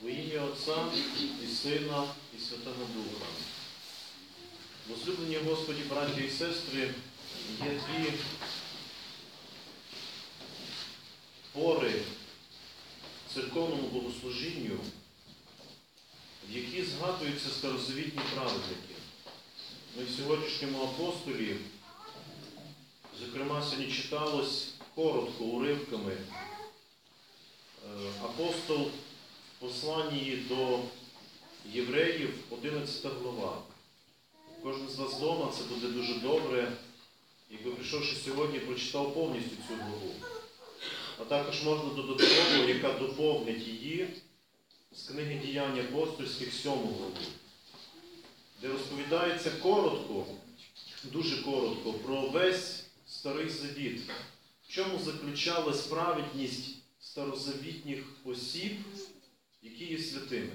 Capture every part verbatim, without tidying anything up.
Во ім'я Отця і Сина, і Святого Духа. Возлюблені Господі, браті і сестри, є дві пори в церковному богослужінню, в які згадуються старозавітні праведники. Ми в сьогоднішньому апостолі, зокрема, сьогодні читалось коротко, уривками, апостол в посланні до євреїв, одинадцята глава. Кожен з вас вдома, це буде дуже добре, якби прийшовши сьогодні, прочитав повністю цю главу. А також можна додатково, яка доповнить її, з книги «Діянь апостольських» сьому главу, де розповідається коротко, дуже коротко, про весь Старий Завіт, в чому заключалась праведність старозавітніх осіб, які є святими.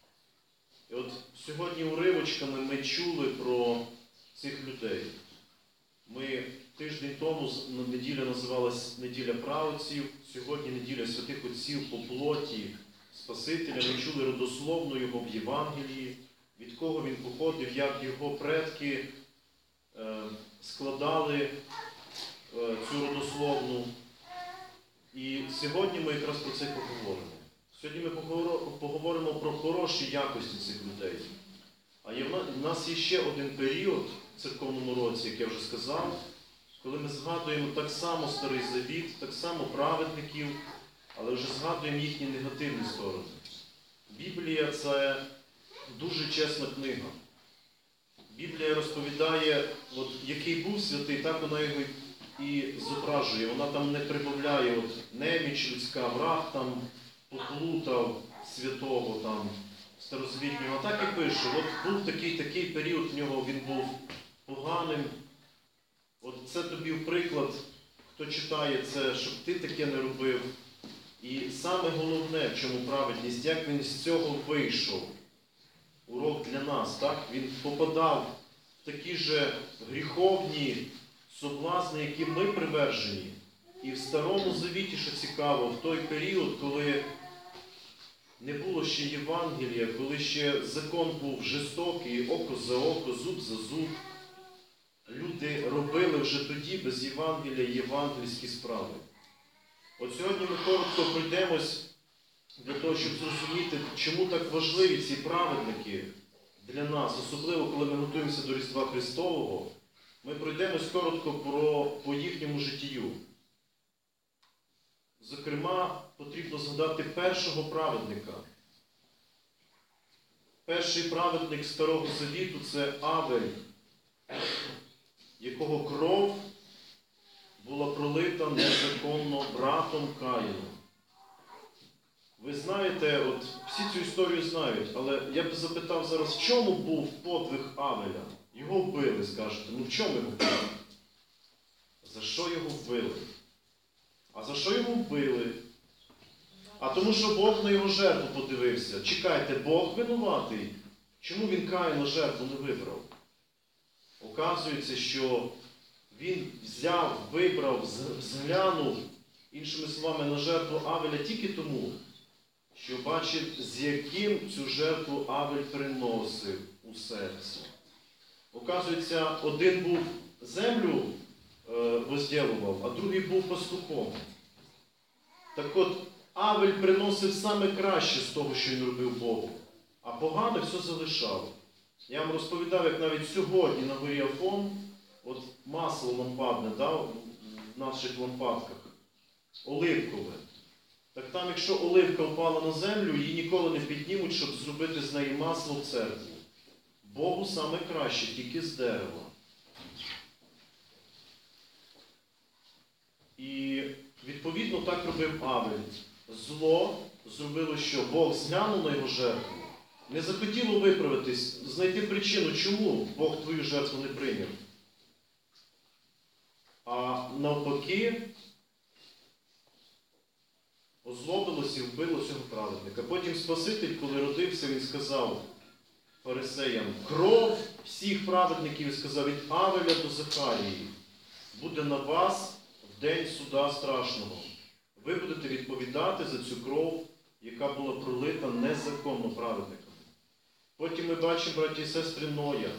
І от сьогодні уривочками ми чули про цих людей. Ми тиждень тому, неділя називалась «Неділя праведців», сьогодні неділя святих отців по плоті Спасителя. Ми чули родословну його в Євангелії, від кого він походив, як його предки е, складали е, цю родословну. І сьогодні ми якраз про це поговоримо. Сьогодні ми поговоримо про хороші якості цих людей. А є в нас є ще один період в церковному році, як я вже сказав, коли ми згадуємо так само Старий Завіт, так само праведників, але вже згадуємо їхні негативні сторони. Біблія – це дуже чесна книга. Біблія розповідає, от, який був святий, так вона його і зображує. Вона там не прибавляє от, неміч людська, враг там поплутав святого там, старозавітнього. А так і пише, от був такий-такий період в нього, він був поганим. От це тобі в приклад, хто читає це, щоб ти таке не робив. І саме головне, в чому праведність, як він з цього вийшов. Урок для нас, так? Він попадав в такі же гріховні соблазни, які ми привержені. І в Старому Завіті, що цікаво, в той період, коли не було ще Євангелія, коли ще закон був жорстокий, око за око, зуб за зуб, люди робили вже тоді без Євангелія євангельські справи. От сьогодні ми коротко пройдемось для того, щоб зрозуміти, чому так важливі ці праведники для нас, особливо коли ми готуємося до Різдва Христового. Ми пройдемось коротко про, по їхньому життю. Зокрема, потрібно згадати першого праведника. Перший праведник Старого Завіту – це Авель, якого кров була пролита незаконно братом Каїном. Ви знаєте, от всі цю історію знають, але я б запитав зараз, в чому був подвиг Авеля? Його вбили, скажете. Ну в чому його вбили? За що його вбили? А за що його вбили? А тому, що Бог на його жертву подивився. Чекайте, Бог винуватий. Чому він Каїна жертву не вибрав? Оказується, що він взяв, вибрав, зглянув, іншими словами, на жертву Авеля тільки тому, що бачив, з яким цю жертву Авель приносив у серці. Оказується, один був землю возділував, а другий був пастухом. Так от, Авель приносив саме краще з того, що він робив Богу, а погане все залишав. Я вам розповідав, як навіть сьогодні на горі Афон, от масло лампадне, да, в наших лампадках, оливкове. Так там, якщо оливка впала на землю, її ніколи не піднімуть, щоб зробити з неї масло в церкву. Богу саме краще, тільки з дерева. І відповідно так робив Авель. Зло зробило що? Бог зглянув на його жертву. Не захотіло виправитись, знайти причину, чому Бог твою жертву не прийняв. А навпаки, озлобилося і вбило цього праведника. Потім Спаситель, коли родився, він сказав фарисеям, кров всіх праведників, сказав, від Авеля до Захарії, буде на вас в день суда страшного. Ви будете відповідати за цю кров яка була пролита незаконно праведниками. Потім ми бачимо, браті і сестри, Ноя.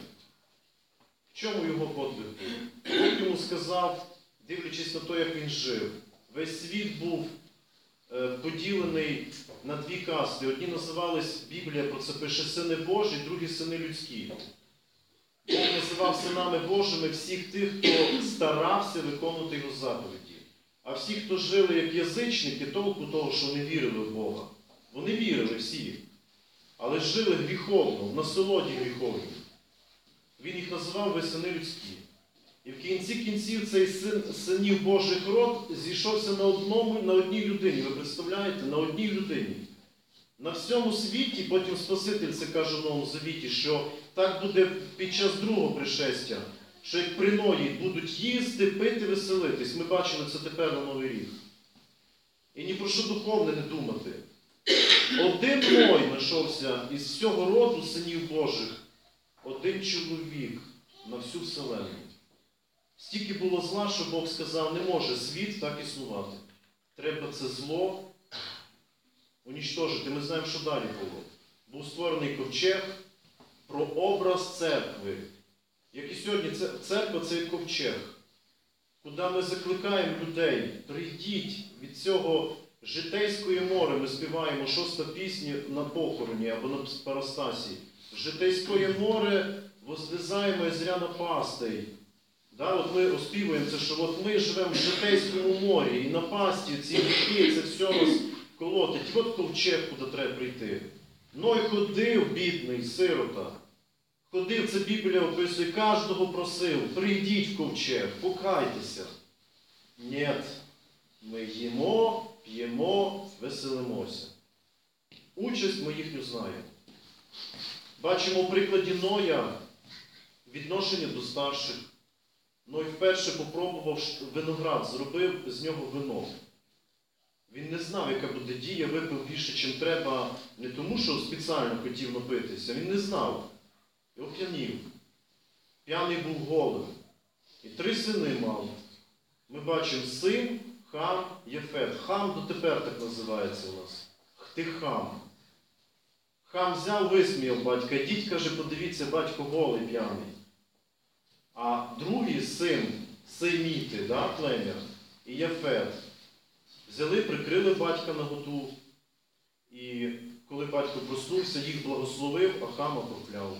В чому його подвиг був? Бог йому сказав, дивлячись на те, як він жив, весь світ був е, поділений на дві касти. Одні називались, Біблія про це пише, сини Божі, другі сини людські. Бог називав синами Божими всіх тих, хто старався виконувати його заповіді. А всі, хто жили як язичники, толку того, що вони вірили в Бога. Вони вірили всі, але жили гріховно, в насолоді гріховній. Він їх називав ви сини людські. І в кінці кінців цей син, синів Божих род зійшовся на, одному, на одній людині. Ви представляєте? На одній людині. На всьому світі, потім Спаситель це каже в Новому Завіті, що так буде під час другого пришестя, що як при Ної будуть їсти, пити, веселитись. Ми бачимо це тепер на Новий рік. І ні про що духовне не думати. Один Ной знайшовся із всього роду синів Божих. Один чоловік на всю вселенну. Стільки було зла, що Бог сказав, не може світ так існувати. Треба це зло унічтожити. Ми знаємо, що далі було. Був створений ковчег про образ церкви. Як і сьогодні, церква – це ковчег, куди ми закликаємо людей, прийдіть від цього житейської море. Ми співаємо шоста пісня на похороні або на парастасі. Житейське море возлізаємо із ряна пастей. Да, от ми оспівуємо це, що от ми живемо в житейському морі, і на пасті ці віки, це все нас колотить. І от ковчег, куди треба прийти. Ной ходив, бідний, сирота. Ходив, це Біблія описує, кожного просив, прийдіть в ковчег, покайтеся. Ні, ми їмо, п'ємо, веселимося. Участь ми їхню знаємо. Бачимо в прикладі Ноя відношення до старших. Ной вперше попробував виноград, зробив з нього вино. Він не знав, яка буде дія, випив більше, чим треба, не тому, що спеціально хотів напитися. Він не знав. І оп'янів. П'яний був голим. І три сини мав. Ми бачимо син, Хам, Єфет. Хам дотепер так називається у нас. Ти Хам. Хам взяв, висміяв батька. Дідь, каже, подивіться, батько голий, п'яний. А другий син, Семіти, да, плем'я, і Єфет, взяли, прикрили батька наготу. І коли батько проснувся, їх благословив, а Хама прокляв.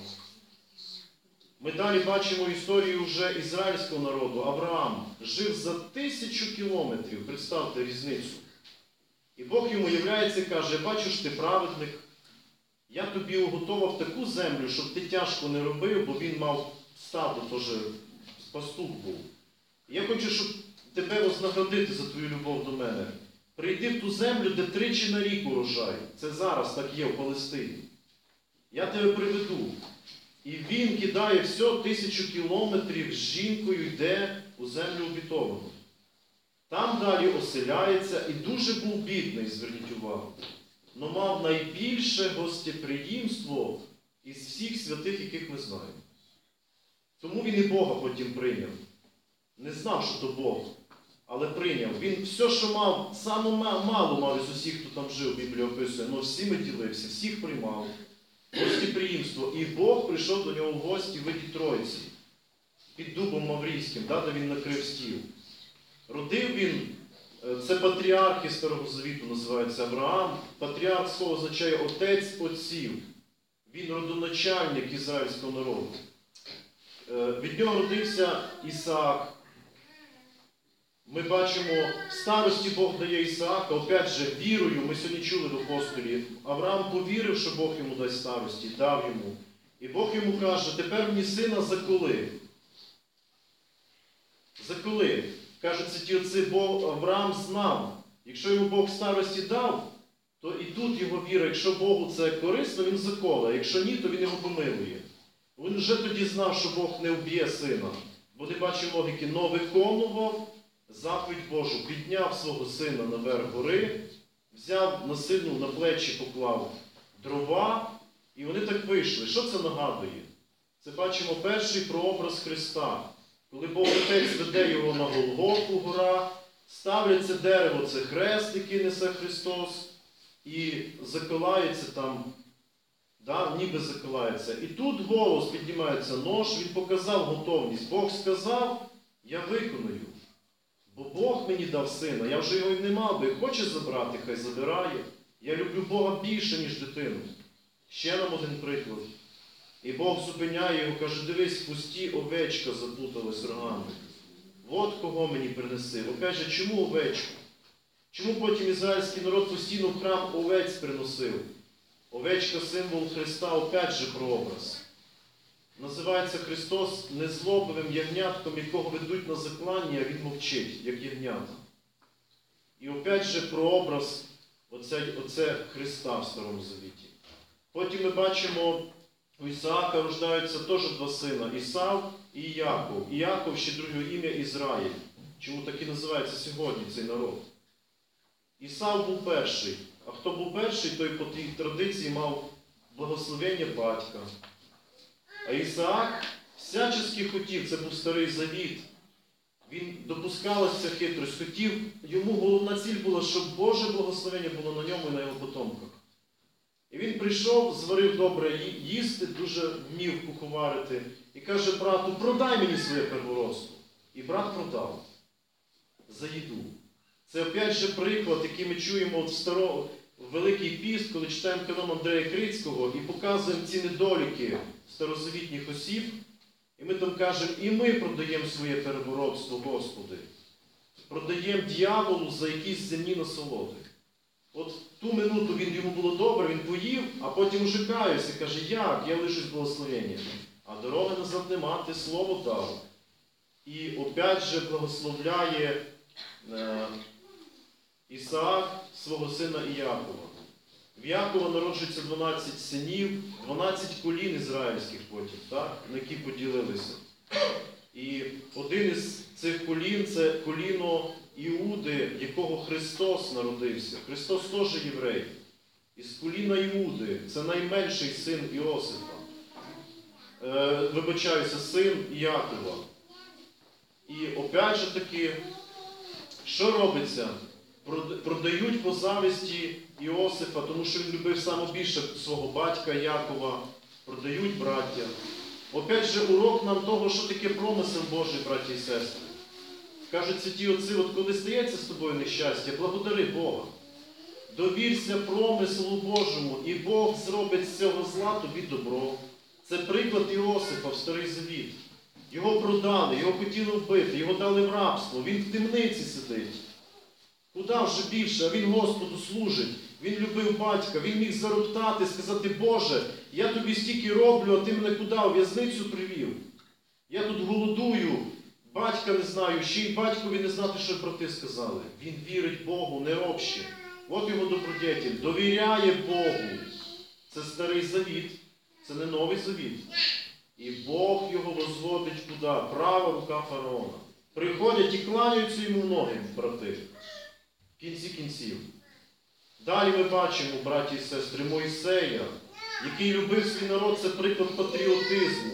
Ми далі бачимо історію вже ізраїльського народу. Авраам жив за тисячу кілометрів, представте різницю. І Бог йому являється і каже, бачу ж ти праведник, я тобі уготував таку землю, щоб ти тяжко не робив, бо він мав стадо, теж пастух був. Я хочу, щоб тебе вознаградити за твою любов до мене. Прийди в ту землю, де тричі на рік урожай. Це зараз так є в Палестині. Я тебе приведу. І він кидає все, тисячу кілометрів з жінкою йде у землю обітовану. Там далі оселяється і дуже був бідний, зверніть увагу. Но мав найбільше гостеприємство із всіх святих, яких ми знаємо. Тому він і Бога потім прийняв. Не знав, що то Бог, але прийняв. Він все, що мав, саме мало мав із усіх, хто там жив, Біблія описує, але всіми ділився, всіх приймав. Гостеприємство. І Бог прийшов до нього в гості в виді Тройці, під дубом Маврійським, да, де він накрив стіл. Родив він, це патріархи Старого Завіту називається Авраам. Патріарх слово означає отець отців. Він родоначальник ізраїльського народу. Від нього родився Ісаак. Ми бачимо, в старості Бог дає Ісаака, опять же, вірою, ми сьогодні чули в апостолі. Авраам повірив, що Бог йому дасть старості, дав йому. І Бог йому каже, тепер мені сина заколи. Заколи. Кажуть святі отці, Бог, Авраам знав, якщо йому Бог старості дав, то і тут його віра, якщо Богу це корисно, він заколе, якщо ні, то він його помилує. Він вже тоді знав, що Бог не вб'є сина, бо не бачив логіки, но виконував заповідь Божу, підняв свого сина наверх гори, взяв, насильнув на плечі, поклав дрова, і вони так вийшли. Що це нагадує? Це бачимо перший прообраз Христа. Коли Бог Отець веде його на Голгофу, гора, ставляться дерево, це хрест, який несе Христос, і заколається там, да, ніби заколається. І тут голос піднімається, нож, він показав готовність. Бог сказав, я виконую. Бо Бог мені дав сина, я вже його і не мав би. Хоче забрати, хай забирає. Я люблю Бога більше, ніж дитину. Ще нам один приклад. І Бог зупиняє його, каже, дивись, в пусті овечка заплуталась рогами. От кого мені принеси. Опять же, чому овечку? Чому потім ізраїльський народ постійно в храм овець приносив? Овечка – символ Христа, опять же прообраз. Називається Христос незлобивим ягнятком, якого ведуть на заклання, а він мовчить, як ягнята. І опять же прообраз оце, оце Христа в Старому Завіті. Потім ми бачимо, у Ісаака рождаються теж два сина – Ісав і Яков. І Яков ще друге ім'я Ізраїль. Чому так і називається сьогодні цей народ? Ісав був перший. А хто був перший, той по тій традиції мав благословення батька. А Ісаак всячески хотів, це був Старий Завіт. Він допускалася хитрость, хотів, йому головна ціль була, щоб Боже благословення було на ньому і на його потомках. І він прийшов, зварив добре їсти, дуже вмів куховарити, і каже брату, продай мені своє первородство. І брат продав за їду. Це опять же приклад, який ми чуємо в старо, в Великий піст, коли читаємо канон Андрея Крицького і показуємо ці недоліки старозавітніх осіб. І ми там кажемо, і ми продаємо своє первородство, Господи. Продаємо дьяволу за якісь земні насолоди. От в ту минуту він, йому було добре, він поїв, а потім уже каюся, каже, як? Я лишусь благословення. А дороги назад нема, ти слово дав. І опять же благословляє е, Ісаак свого сина Іякова. В Якова народжується дванадцять синів, дванадцять колін ізраїльських потім, так, на які поділилися. І один із цих колін – це коліно Іуди, якого Христос народився. Христос теж єврей. Із коліна Іуди, це найменший син Іосифа. Е, вибачаюся, син Якова. І опять же таки, що робиться? Продають по зависті Іосифа, тому що він любив саме більше свого батька Якова. Продають браття. Опять же урок нам того, що таке промисел Божий, браті і сестри. Кажуть святі отці, от коли стається з тобою нещастя, благодари Бога. Довірся промислу Божому, і Бог зробить з цього зла тобі добро. Це приклад Іосифа в Старий Завіт. Його продали, його хотіли вбити, його дали в рабство, він в темниці сидить. Куди вже більше, а він Господу служить. Він любив батька, він міг зароптати, сказати, Боже, я тобі стільки роблю, а ти мене куди? У в'язницю привів. Я тут голодую, батька не знаю, ще й батькові не знати, що брати сказали. Він вірить Богу, не робще. От його добродетель, довіряє Богу. Це Старий Завіт, це не Новий Завіт. І Бог його возводить куди? Права рука фараона. Приходять і кланяються йому ноги, брати. В кінці кінців. Далі ми бачимо, браті і сестри, Мойсея, який любив свій народ, це приклад патріотизму,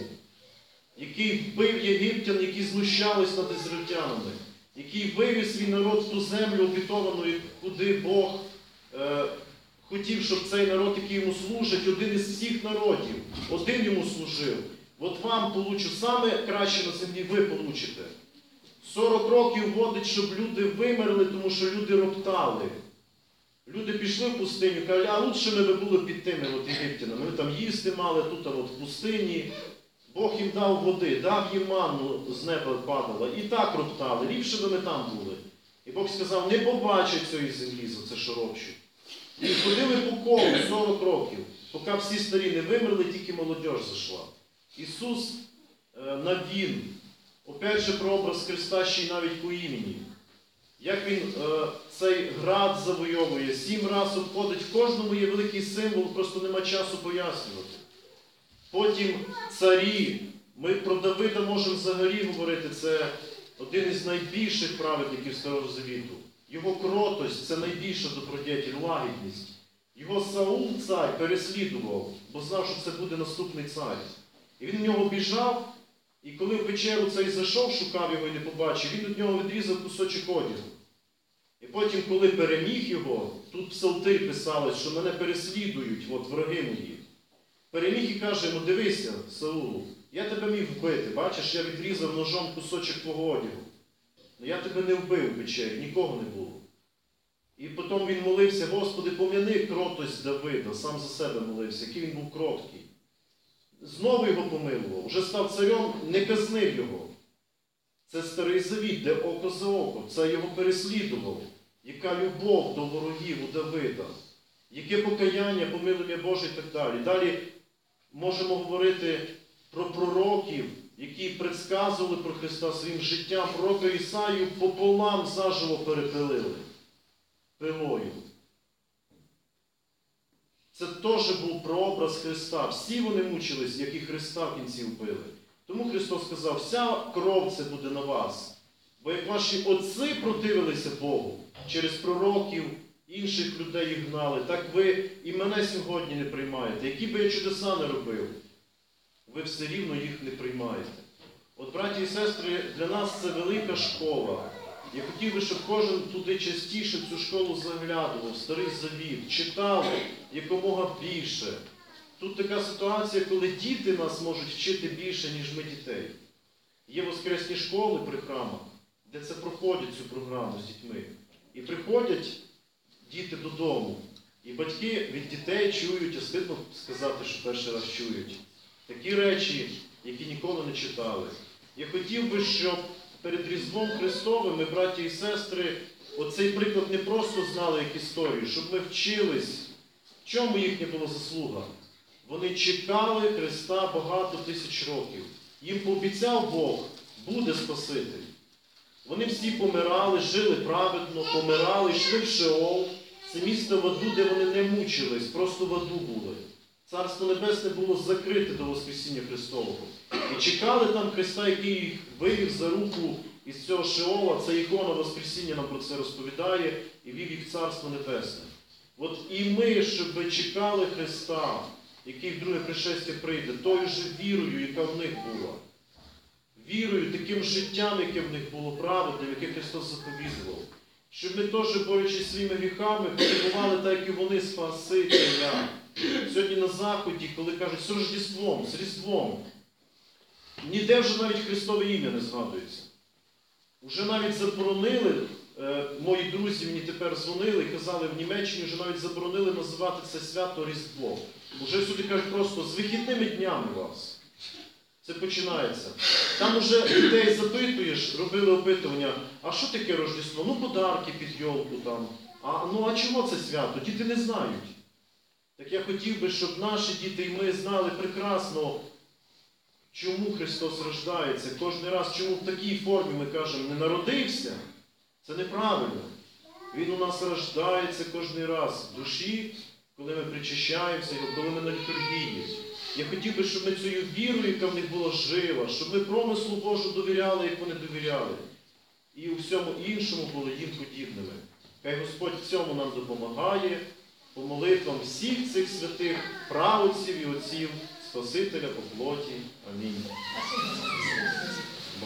який вбив єгиптян, які знущались над ізраїльтянами, який вивів свій народ в ту землю обітовану, куди Бог е, хотів, щоб цей народ, який йому служить, один із всіх народів, один йому служив. От вам получу, саме краще на землі ви получите. сорок років водить, щоб люди вимерли, тому що люди роптали. Люди пішли в пустиню, кажуть, а лучше ми би були під тими от єгиптянами. Ми там їсти мали, тут от в пустині. Бог їм дав води, дав їм манну, з неба падала. І так роптали, ліпше би ми там були. І Бог сказав, не побачать цієї землі за це, що ропщуть. І ходили по колу сорок років, поки всі старі не вимерли, тільки молодь зайшла. Ісус е, Навін, опять же прообраз Христа ще й навіть по імені. Як він е, цей град завойовує, сім разів обходить, в кожному є великий символ, просто нема часу пояснювати. Потім царі, ми про Давида можемо взагалі говорити, це один із найбільших праведників Старого Завіту. Його кротость – це найбільша добродетель, лагідність. Його Саул, цар, переслідував, бо знав, що це буде наступний цар. І він в нього біжав, і коли в печеру цей зайшов, шукав його і не побачив, він від нього відрізав кусочок одягу. І І потім, коли переміг його, тут псалтир писали, що мене переслідують, от вороги мої. Переміг і каже йому: дивися, Саулу, я тебе міг вбити, бачиш, я відрізав ножом кусочок твого одягу. Але я тебе не вбив в печері, нікого не було. І потім він молився: Господи, пом'яни кротость Давида, сам за себе молився, який він був кроткий. Знову його помилував, вже став царем, не казнив його. Це Старий Завіт, де око за око, це його переслідував. Яка любов до ворогів у Давида, яке покаяння, помилування Боже і так далі. Далі можемо говорити про пророків, які предсказували про Христа своїм життям. Пророка Ісаю пополам заживо перепилили пилою. Це теж був прообраз Христа. Всі вони мучились, як і Христа в кінці вбили. Тому Христос сказав: вся кров це буде на вас. Бо як ваші отці противилися Богу, через пророків, інших людей їх гнали, так ви і мене сьогодні не приймаєте. Які би я чудеса не робив, ви все рівно їх не приймаєте. От, браті і сестри, для нас це велика школа. Я хотів би, щоб кожен туди частіше в цю школу заглядував, Старий Завіт, читав якомога більше. Тут така ситуація, коли діти нас можуть вчити більше, ніж ми дітей. Є воскресні школи при храмах, де це проходять, цю програму з дітьми. І приходять діти додому, і батьки від дітей чують, а стидно сказати, що перший раз чують, такі речі, які ніколи не читали. Я хотів би, щоб перед Різдвом Христовим ми, браті і сестри, оцей приклад не просто знали як історію, щоб ми вчились, в чому їхня була заслуга. Вони чекали Христа багато тисяч років. Їм пообіцяв Бог: буде Спаситель. Вони всі помирали, жили праведно, помирали, йшли в Шеол. Це місто в аду, де вони не мучились, просто в аду були. Царство Небесне було закрите до Воскресіння Христового. І чекали там Христа, який їх вивів за руку із цього Шеола. Це ікона Воскресіння нам про це розповідає, і вів їх в Царство Небесне. От і ми, щоб чекали Христа, який в друге пришестя прийде, тою же вірою, яка в них була. Вірою, таким життям, яке в них було праведним, яке Христос заповідував. Щоб ми теж, борючись своїми гріхами, потребували так, як і вони, Спасителя. Сьогодні на Заході, коли кажуть з Рождеством, з Різдвом, ніде вже навіть Христове ім'я не згадується. Уже навіть заборонили, е, мої друзі мені тепер дзвонили і казали, в Німеччині вже навіть заборонили називати це свято Різдво. Уже сюди кажуть просто з вихідними днями вас. Це починається. Там уже дітей запитуєш, робили опитування: а що таке Рождество? Ну, подарки під йолку там. А, ну, а чого це свято? Діти не знають. Так я хотів би, щоб наші діти і ми знали прекрасно, чому Христос рождається. Кожен раз, чому в такій формі ми кажемо: не народився. Це неправильно. Він у нас рождається кожен раз в душі, коли ми причащаємося, коли ми на літургії. Я хотів би, щоб ми цією вірою, яка в них була жива, щоб ми промислу Божу довіряли, як вони довіряли. І у всьому іншому були їм подібними. Хай Господь в цьому нам допомагає, по молитвам всіх цих святих праотців і отців, Спасителя по плоті. Амінь.